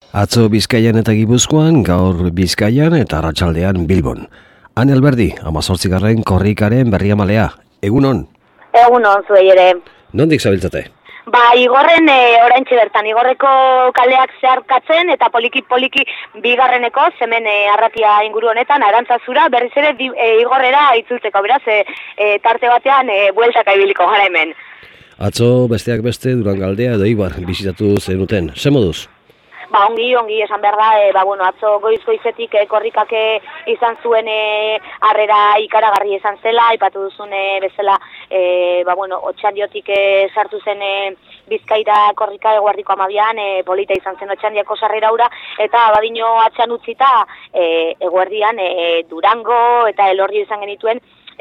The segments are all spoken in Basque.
Atzo Bizkaian eta Gipuzkoan, gaur Bizkaian eta arratsaldean Bilbon. Han Alberdi, 18. korrikaren berriamalea. Egunon? Egunon, zuei ere. Nondik zabiltzate? Igorren oraintxe bertan, Igorreko kaleak zeharkatzen eta poliki bigarreneko hemen arratia inguru honetan, Arantzazura, berriz ere Igorrera itzultzeko, beraz, tarte batean bueltaka ibiliko gara hemen. Atzo besteak beste Durangaldea edo Eibar bisitatu zenuten. Ze moduz? Ongi, esan behar da, atzo goizetik korrikak izan zuen harrera ikaragarri izan zela, aipatu duzun bezala, Otxandiotik sartu zen Bizkaira korrika eguerdiko 12an, polita izan zen Otxandiako sarrera hura, eta badino atxan utzita eguerdian Durango eta Elorrio izan genituen,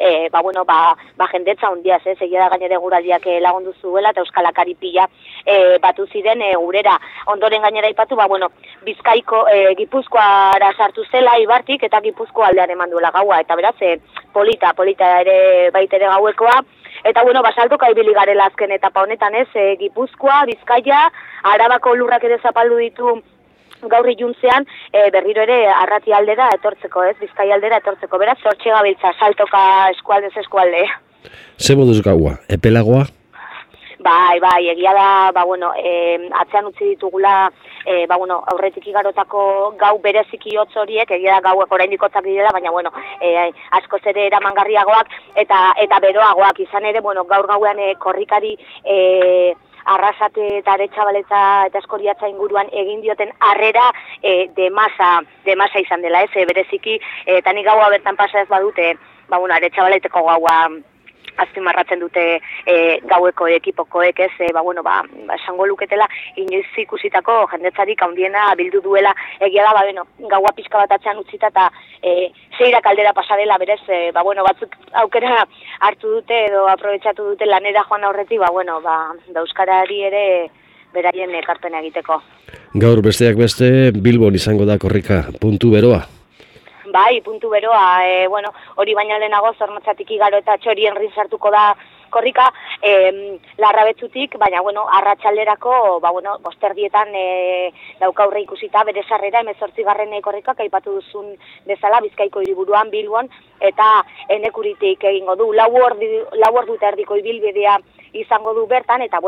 jendetza hundiaz, egia da gainera eguraldiak lagundu zuela eta Euskalakari pila batu ziren gurera. Ondoren gainera ipatu, Bizkaiko Gipuzkoara sartu zela Ibartik eta Gipuzko aldean eman duela gaua, eta beraz, polita ere baitere gauekoa. Eta saltoka ibili garela azken etapa honetan, Gipuzkoa, Bizkaia, Arabako lurrak ere zapaldu ditu gaur iluntzean, berriro ere Arrati aldera etortzeko, Bizkaia aldera etortzeko, beraz, hortxe gabiltza, saltoka eskualdez eskualde. Ze moduz gaua? Epelagoa? Bai, egia da, atzean utzi ditugula, aurretik igarotako gau bereziki hotz horiek, egia da gauek oraindik hotzak direla, baina, askoz ere eramangarriagoak eta beroagoak izan ere, gaur gauean korrikari Arrasate eta Aretxabaleta eta Eskoriatza inguruan egin dioten harrera de masa izan dela, bereziki, eta nik gaua bertan pasa ez badute, Aretxabaleteko gaua azpimarratzen dute gaueko ekipokoek, esango luketela inoiz ikusitako jendetzarik handiena bildu duela, egia da, gaua pixka bat atzean utzita eta seirak aldera pasadela, berez, batzuk aukera hartu dute edo aprobetxatu dute lanera joan aurretik, Euskarari ere beraien ekarpena egiteko. Gaur besteak beste, Bilbon izango da korrika, puntu beroa? Bai, puntu beroa, hori baina lehenago Zornotzatik igaro eta Txorien sartuko da korrika, Larrabetzutik, baina, arratsalderako, bosterdietan dauka aurre ikusita bere sarrera 18. korrikak aipatu duzun bezala Bizkaiko hiriburuan Bilbon, eta Enekuritik egingo du, 4 ordu eta erdiko ibilbidea izango du bertan, eta,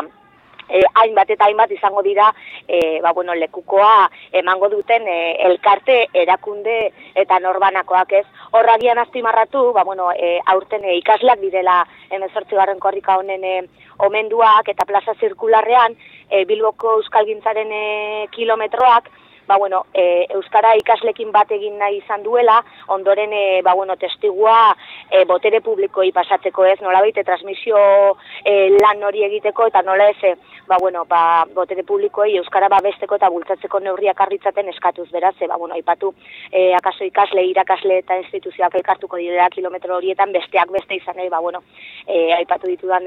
hainbat izango dira lekukoa emango duten elkarte, erakunde eta norbanakoak, Horragian azpimarratu, aurten ikasleak direla 18. korrika honen omenduak eta plaza zirkularrean Bilboko euskalgintzaren kilometroak, Euskara ikaslekin bat egin nahi izan duela, ondoren, testigua botere publikoi pasatzeko, nolabait, transmisio lan hori egiteko, eta nola botere publikoei Euskara babesteko eta bultzatzeko neurriak harritzaten eskatuz, beraz, aipatu, akaso ikasle, irakasle eta instituzioak elkartuko direla kilometro horietan, besteak beste izan, aipatu ditudan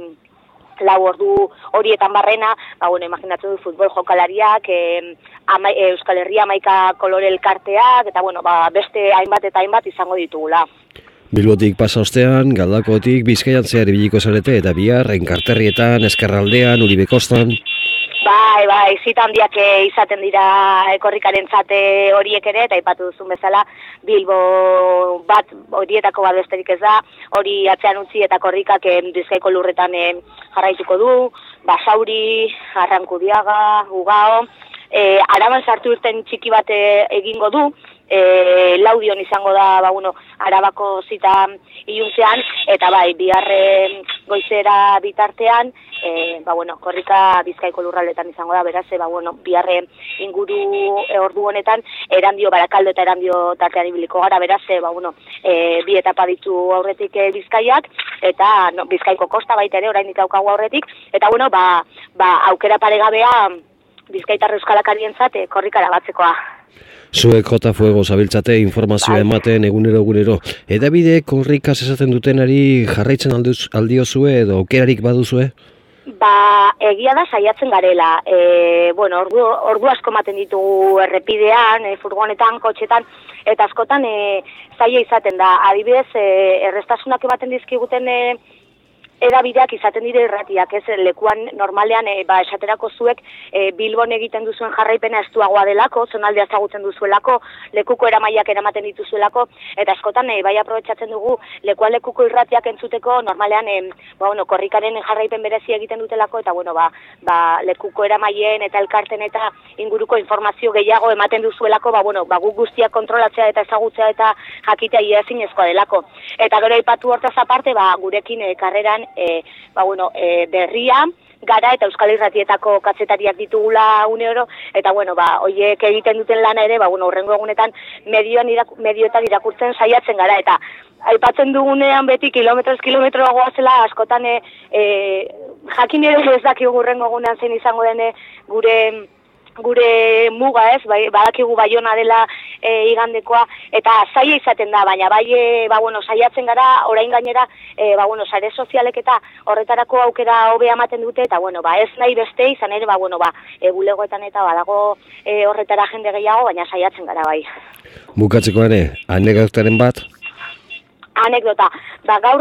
4 ordu horietan barrena, imaginatu du futbol jokalariak, Euskal Herria 11 kolore elkarteak, eta beste hainbat izango ditugula. Bilbotik pasa ostean, Galdakotik Bizkaian zehar ibiliko zarete, eta bihar, Enkarterrietan, Ezkerraldean, Uribekostan. Bai, zita handiak izaten dira korrikaren zate horiek ere, eta aipatu duzun bezala, Bilbo bat horietako bat besterik ez da, hori atzean utzi eta korrikak Bizkaiko lurretan jarraituko du, Basauri, Arrankudiaga, Ugao, Araban sartu irten txiki bat egingo du, Laudion izango da, Arabako zita iluntzean, eta biharren goizera bitartean, korrika Bizkaiko lurraldetan izango da, beraz, biharren inguru ordu honetan, Erandio, Barakaldo eta Erandio tartean ibiliko gara, beraz, bi etapa ditu aurretik Bizkaiak, eta Bizkaiko kosta baita ere, oraindik daukagu aurretik, eta aukera paregabea Bizkaitar Euskalakarientzat korrikara batzekoa. Zuek jota fuego zabiltzate informazioa ematen egunero. Edabide korrikaz esaten dutenari jarraitzen aldiozue edo aukerarik baduzue? Egia da saiatzen garela. Ordu asko ematen ditugu errepidean, furgonetan, kotxetan, eta askotan zaila izaten da. Adibidez, errestasunak ematen dizkiguten edabideak izaten dire irratiak, ez lekuan normalean esaterako zuek Bilbon egiten duzuen jarraipena estuagoa delako, zonaldea ezagutzen duzuelako, lekuko eramaiak eramaten dituzuelako, eta askotan bai aprobetxatzen dugu lekuan lekuko irratiak entzuteko normalean korrikaren jarraipen berezi egiten dutelako, eta lekuko eramaien eta elkarten eta inguruko informazio gehiago ematen duzuelako, guk guztiak kontrolatzea eta ezagutzea eta jakitea ia ezinezkoa delako. Eta gero aipatu hortaz aparte, gurekin karreran berria, gara eta Euskal Irratietako kazetariak ditugula une oro, eta horiek egiten duten lana ere, hurrengo egunetan medioetan irakurtzen saiatzen gara, eta aipatzen dugunean beti kilometroa goazela, askotan jakin ere ez dakigu hurrengo egunean zein izango den gure muga, ez, badakigu Baiona dela igandekoa, eta zaila izaten da, baina saiatzen gara, orain gainera, sare sozialek eta horretarako aukera hobea ematen dute, eta ez nahi beste izan ere, bulegoetan eta badago horretara jende gehiago, baina saiatzen gara bai. Bukatzeko ere, anekdotaren bat? Anekdota, gaur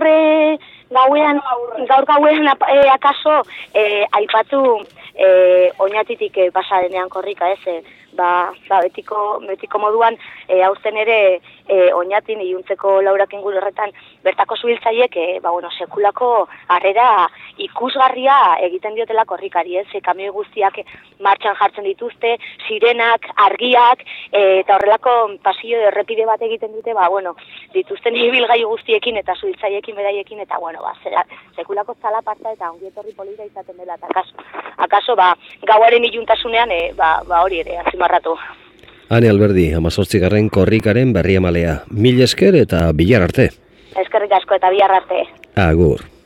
gauean akaso aipatu oinatitik pasa denean korrika, ez, betiko moduan, hauzen ere oinatin iluntzeko laurak inguru horretan bertako zubiltzaiek, sekulako harrera ikusgarria egiten diotela korrikari, ez, kamioi guztiak martxan jartzen dituzte, sirenak, argiak, eta horrelako pasillo errepide bat egiten dute, dituzten ibilgailu guztiekin eta zubiltzaiekin beraiekin, eta sekulako zalaparta eta ongietorri polita izaten dela, eta akaso gauaren iluntasunean hori ere azimarratu. Ane Alberdi, 18. korrikaren berri emalea. Mil esker eta bilar arte. Eskerrik asko eta bilar arte. Agur.